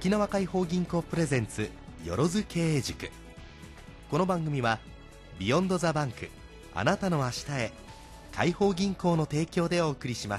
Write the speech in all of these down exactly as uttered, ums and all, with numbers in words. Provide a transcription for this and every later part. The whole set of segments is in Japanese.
沖縄解放銀行プレゼンツよろず経営塾。この番組はビヨンドザバンク、あなたの明日へ、解放銀行の提供でお送りします。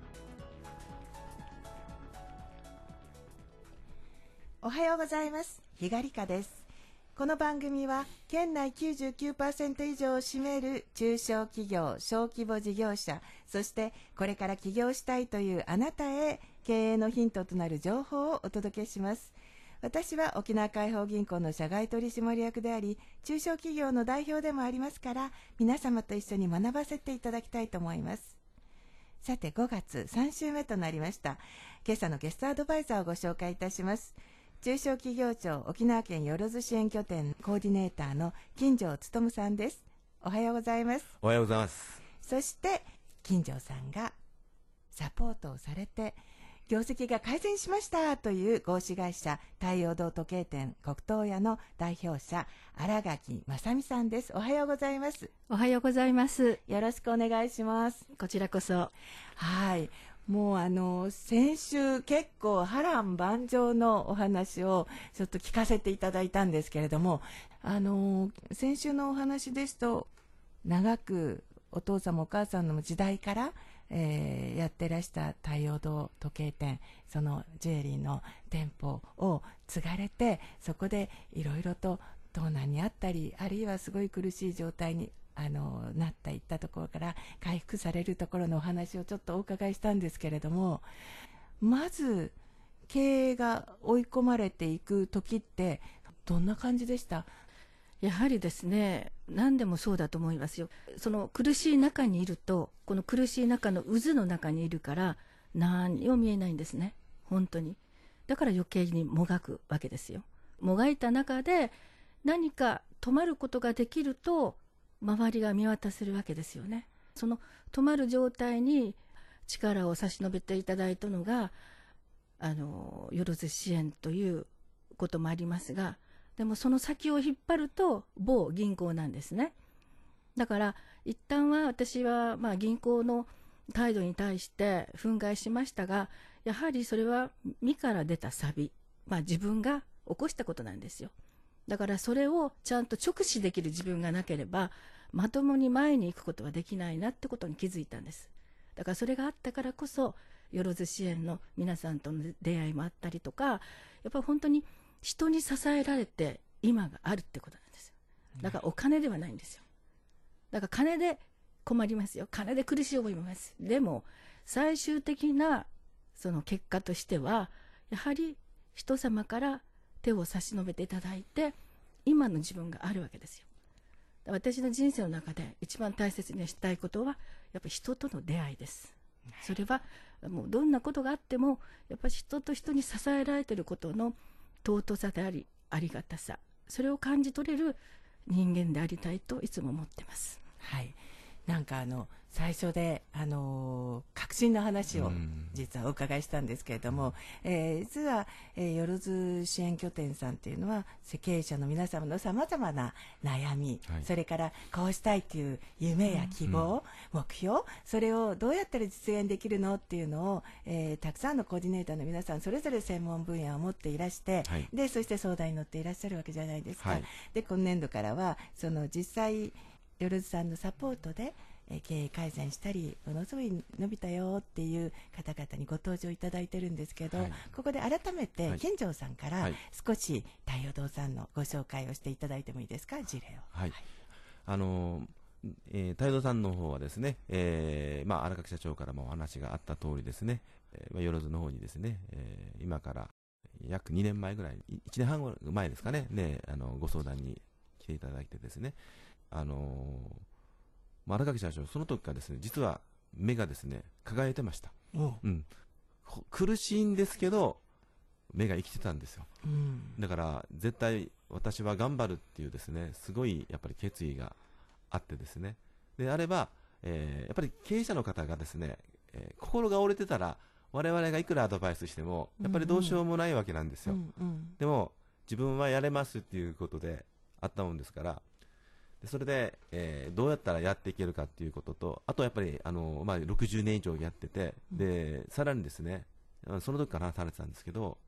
おはようございます。ひがりかです。この番組は県内 きゅうじゅうきゅうパーセント 以上を占める中小企業、小規模事業者、そしてこれから起業したいというあなたへ経営のヒントとなる情報をお届けします。私は沖縄解放銀行の社外取締役であり、中小企業の代表でもありますから、皆様と一緒に学ばせていただきたいと思います。さて、ごがつさん週目となりました。今朝のゲストアドバイザーをご紹介いたします。中小企業庁沖縄県よろず支援拠点コーディネーターの金城勉さんです。おはようございます。 おはようございます。 そして金城さんがサポートをされて業績が改善しましたという合資会社太陽堂時計店黒東屋の代表者新垣正美さんです。おはようございます。 おはようございます。 よろしくお願いします。 こちらこそ。 はい、もうあの先週結構波乱万丈のお話をちょっと聞かせていただいたんですけれども、あの先週のお話ですと、長くお父様お母さんの時代から、えー、やってらした太陽堂時計店、そのジュエリーの店舗を継がれて、そこでいろいろと盗難にあったり、あるいはすごい苦しい状態にあのなったいったところから回復されるところのお話をちょっとお伺いしたんですけれども、まず経営が追い込まれていく時ってどんな感じでした？ やはりですね、何でもそうだと思いますよ。その苦しい中にいると、この苦しい中の渦の中にいるから何も見えないんですね、本当に。だから余計にもがくわけですよ。もがいた中で何か止まることができると周りが見渡せるわけですよね。その止まる状態に力を差し伸べていただいたのがあのよろず支援ということもありますが、でもその先を引っ張ると某銀行なんですね。だから一旦は私はまあ銀行の態度に対して憤慨しましたが、やはりそれは身から出た錆、まあ、自分が起こしたことなんですよ。だからそれをちゃんと直視できる自分がなければまともに前に行くことはできないなってことに気づいたんです。だからそれがあったからこそよろず支援の皆さんとの出会いもあったりとか、やっぱり本当に人に支えられて今があるってことなんですよ。だからお金ではないんですよ。だから金で困りますよ。金で苦しい思いもします。でも最終的なその結果としてはやはり人様から手を差し伸べていただいて今の自分があるわけですよ。私の人生の中で一番大切にしたいことはやっぱり人との出会いです。それはもうどんなことがあってもやっぱり人と人に支えられていることの尊さでありありがたさ、それを感じ取れる人間でありたいといつも思ってます。 はい、なんかあの最初で、あのー、確信の話を実はお伺いしたんですけれども、えー、実は、えー、よろず支援拠点さんというのは経営者の皆様のさまざまな悩み、はい、それからこうしたいという夢や希望、うん、目標、それをどうやったら実現できるのっていうのを、えー、たくさんのコーディネーターの皆さんそれぞれ専門分野を持っていらして、はい、でそして相談に乗っていらっしゃるわけじゃないですか、はい、で今年度からはその実際よろずさんのサポートで経営改善したりものすごい伸びたよっていう方々にご登場いただいてるんですけど、はい、ここで改めて金城さんから少し太陽堂さんのご紹介をしていただいてもいいですか、事例を。 はい、はい、あのえー、太陽堂さんの方はですね、えーまあ、荒垣社長からもお話があった通りですね、えー、よろずの方にですね、えー、今から約にねんまえぐらい、いちねんはん前ですかね、ね、あのご相談に来ていただいてですね、あのー荒垣社長、その時からですね、実は目がですね輝いてました。うん、苦しいんですけど目が生きてたんですよ、うん、だから絶対私は頑張るっていうですねすごいやっぱり決意があってですね、であれば、えー、やっぱり経営者の方がですね、えー、心が折れてたら我々がいくらアドバイスしてもやっぱりどうしようもないわけなんですよ、うんうん、でも自分はやれますっていうことであったもんですから、それで、えー、どうやったらやっていけるかっていうことと、あとやっぱりあの、まあ、ろくじゅうねん以上やってて、でさらにですねその時から話されてたんですけど、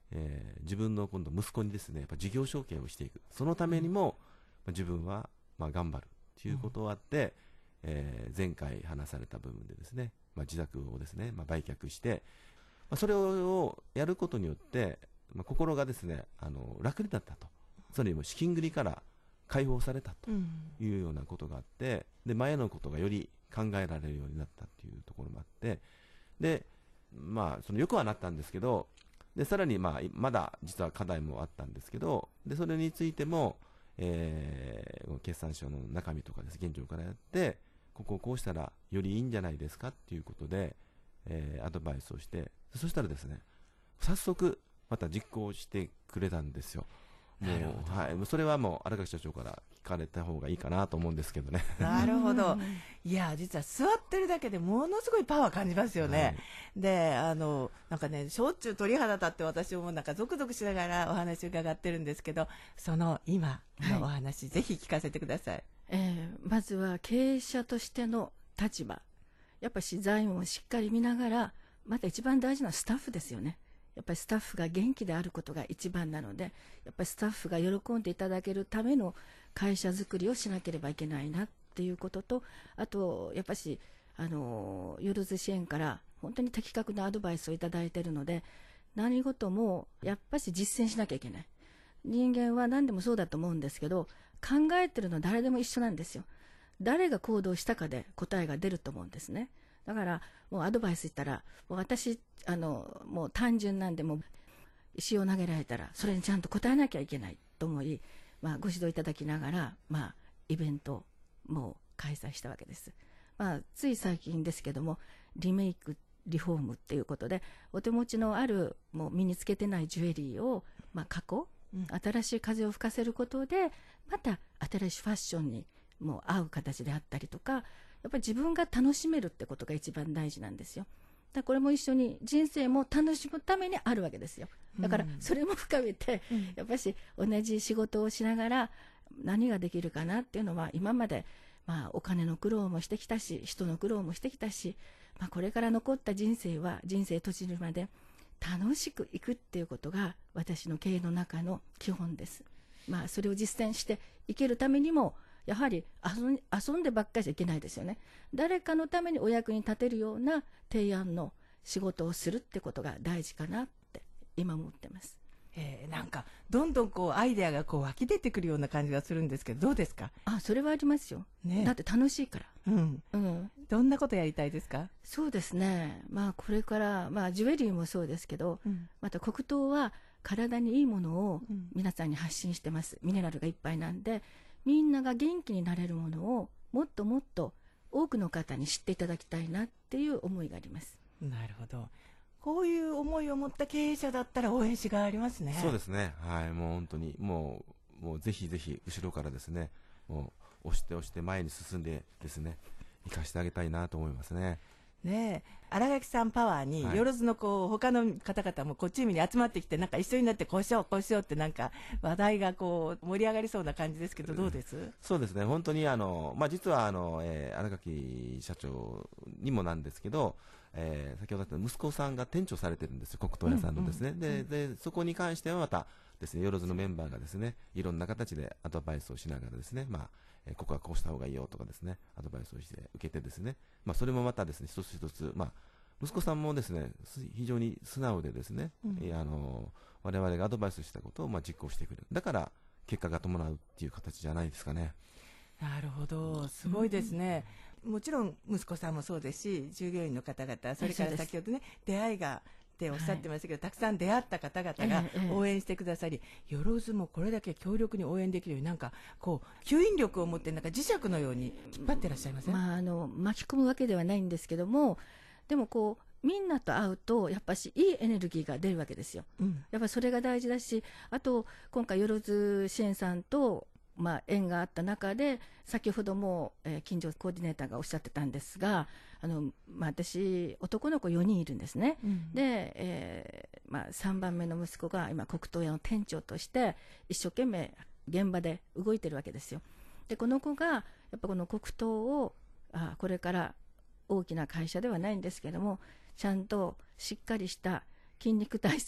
えー自分の今度息子にですねやっぱ事業承継をしていく、そのためにも、まあ、自分はまあ頑張るということがあって、えー前回話された部分でですね、まあ、自宅をですね、まあ、売却して、まあ、それをやることによって、まあ、心がですねあの楽になったと、それにも資金繰りから解放されたというようなことがあって、で前のことがより考えられるようになったというところもあって、で、まあ、そのよくはなったんですけど、でさらに、まあ、まだ実は課題もあったんですけど、でそれについても、えー決算書の中身とかです、現状からやって、ここをこうしたらよりいいんじゃないですかということで、えーアドバイスをして、そしたらですね早速また実行してくれたんですよ。もなるほう、はい、もうそれはもう荒垣社長から聞かれた方がいいかなと思うんですけどね。 なるほど。いや、実は座ってるだけでものすごいパワー感じますよね。 はいで、あの、なんかね、しょっちゅう鳥肌立って私もなんかゾクゾクしながらお話伺ってるんですけど、その今のお話、ぜひ聞かせてください。 えーまずは経営者としての立場、やっぱり財務をしっかり見ながら、また一番大事なのはスタッフですよね。やっぱりスタッフが元気であることが一番なので、やっぱりスタッフが喜んでいただけるための会社づくりをしなければいけないなっていうことと、あとやっぱしあのよろず支援から本当に的確なアドバイスをいただいているので、何事もやっぱし実践しなきゃいけない。人間は何でもそうだと思うんですけど、考えてるのは誰でも一緒なんですよ。誰が行動したかで答えが出ると思うんですね。だからもうアドバイス言ったら、もう私あのもう単純なんで、もう石を投げられたらそれにちゃんと答えなきゃいけないと思い、まあ、ご指導いただきながら、まあ、イベントをもう開催したわけです。まあ、つい最近ですけども、リメイクリフォームっていうことで、お手持ちのあるもう身につけてないジュエリーを、まあ、加工、 うん新しい風を吹かせることで、また新しいファッションにもう合う形であったりとか、やっぱり自分が楽しめるってことが一番大事なんですよ。だからこれも一緒に人生も楽しむためにあるわけですよ。だからそれも深めて、 うんやっぱし同じ仕事をしながら何ができるかなっていうのは、今までまあお金の苦労もしてきたし、人の苦労もしてきたし、まあ、これから残った人生は人生閉じるまで楽しくいくっていうことが私の経営の中の基本です。まあ、それを実践していけるためにも、やはり遊ん遊んでばっかりじゃいけないですよね。誰かのためにお役に立てるような提案の仕事をするってことが大事かなって今思ってます。 えーなんかどんどんこうアイデアがこう湧き出てくるような感じがするんですけど、どうですか？ あ、それはありますよ、 ね、 だって楽しいから。 うん、 うん、 どんなことやりたいですか？ そうですね、まあ、これから、まあ、ジュエリーもそうですけど、 うんまた黒糖は体にいいものをうん皆さんに発信してます。ミネラルがいっぱいなんで、みんなが元気になれるものをもっともっと多くの方に知っていただきたいなっていう思いがあります。 なるほど。こういう思いを持った経営者だったら応援しがいありますね。 そうですね、はい、もう本当にもう、もうぜひぜひ後ろからですね、もう押して押して前に進んでですね、生かしてあげたいなと思いますね。 ねえ、新垣さんパワーに、 はいよろずのこう他の方々もこうチームに集まってきて、なんか一緒になってこうしようこうしようってなんか話題がこう盛り上がりそうな感じですけど、どうです？ そうですね、本当にあの、まあ、実はあの、えー、新垣社長にもなんですけど、えー先ほど言った息子さんが店長されてるんですよ、黒糖屋さんのですね、 うんうんうんででそこに関してはまたですね、よろずのメンバーがですね、いろんな形でアドバイスをしながらですね、まあえーここはこうした方がいいよとかですね、アドバイスをして受けてですね、まあ、それもまたですね、一つ一つ、まあ、息子さんもですね、す非常に素直でですね、 うんえーあの我々がアドバイスしたことをまあ実行してくれる、だから結果が伴うっていう形じゃないですかね。 なるほど、すごいですね。もちろん息子さんもそうですし、従業員の方々、それから先ほどね、出会いがっておっしゃってましたけど、たくさん出会った方々がええええ応援してくださり、よろずもこれだけ強力に応援できるように、なんかこう吸引力を持ってなんか磁石のように引っ張ってらっしゃいません？ まあ、あの巻き込むわけではないんですけども、でもこうみんなと会うとやっぱしいいエネルギーが出るわけですよ。 うんやっぱりそれが大事だし、あと今回よろず支援さんと、まあ、縁があった中で、先ほども、えー近所コーディネーターがおっしゃってたんですが、あの、まあ、私男の子よにんいるんですね。 うんで、えーまあ、さんばんめの息子が今黒糖屋の店長として一生懸命現場で動いてるわけですよ。でこの子がやっぱこの黒糖をあこれから大きな会社ではないんですけども、ちゃんとしっかりした筋肉体質の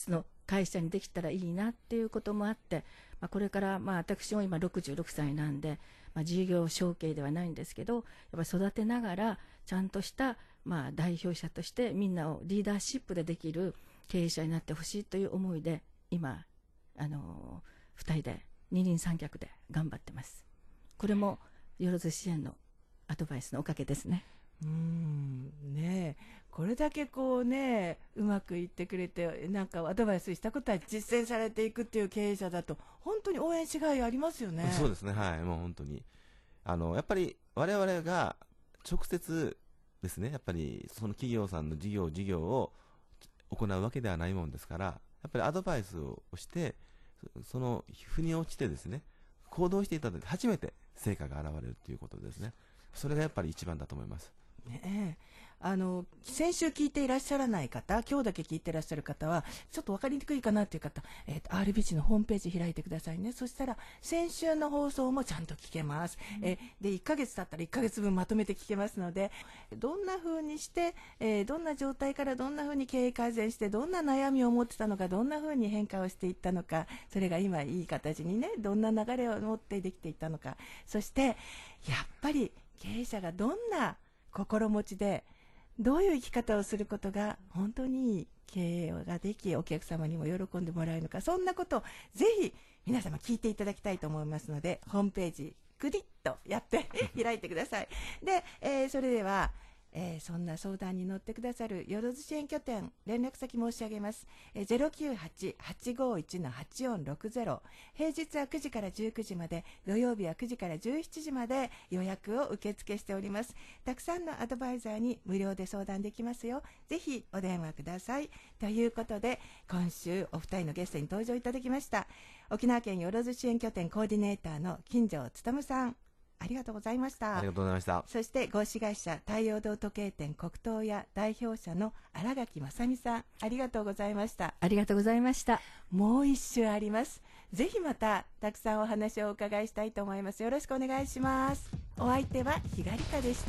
会社にできたらいいなっていうこともあって、まあ、これから、まあ、私も今ろくじゅうろくさいなんで、まあ、事業承継ではないんですけど、やっぱり育てながらちゃんとした、まあ、代表者としてみんなをリーダーシップでできる経営者になってほしいという思いで今あのふたりで二人三脚で頑張ってます。これもよろず支援のアドバイスのおかげですね。 うーんねえ、これだけこうねうまくいってくれて、なんかアドバイスしたことは実践されていくっていう経営者だと本当に応援しがいありますよね。 そうですね、はい、もう本当にあのやっぱり我々が直接ですね、やっぱりその企業さんの事業事業を行うわけではないもんですから、やっぱりアドバイスをしてその腑に落ちてですね、行動していただいて初めて成果が現れるということですね。それがやっぱり一番だと思います。 ねえ、あの先週聞いていらっしゃらない方、今日だけ聞いていらっしゃる方はちょっと分かりにくいかなという方、えーと、アールビージー のホームページ開いてくださいね。そしたら先週の放送もちゃんと聞けます、うん、えー、でいっかげつ経ったらいっかげつぶんまとめて聞けますので、どんな風にして、えー、どんな状態からどんな風に経営改善して、どんな悩みを持ってたのか、どんな風に変化をしていったのか、それが今いい形にね、どんな流れを持ってできていったのか、そしてやっぱり経営者がどんな心持ちでどういう生き方をすることが本当にいい経営ができ、お客様にも喜んでもらえるのか、そんなことをぜひ皆様聞いていただきたいと思いますので、ホームページグリッとやって開いてください。で、えー、それでは、えー、そんな相談に乗ってくださるよろず支援拠点、連絡先申し上げます。えー、ゼロきゅうはち はちごいち はちよんろくゼロ、平日はくじからじゅうくじまで、土曜日はくじからじゅうしちじまで予約を受付しております。たくさんのアドバイザーに無料で相談できますよ。ぜひお電話ください。ということで、今週お二人のゲストに登場いただきました、沖縄県よろず支援拠点コーディネーターの金城勉さん、ありがとうございました。 ありがとうございました。 そして合資会社太陽堂時計店黒糖屋代表者の新垣正美さん、ありがとうございました。 ありがとうございました。 もう一週あります。ぜひまたたくさんお話をお伺いしたいと思います。よろしくお願いします。お相手はひがりかでした。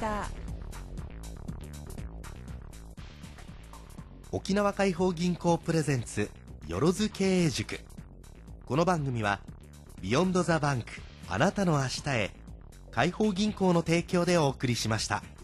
沖縄解放銀行プレゼンツよろず経営塾。この番組はビヨンドザバンク、あなたの明日へ、解放銀行の提供でお送りしました。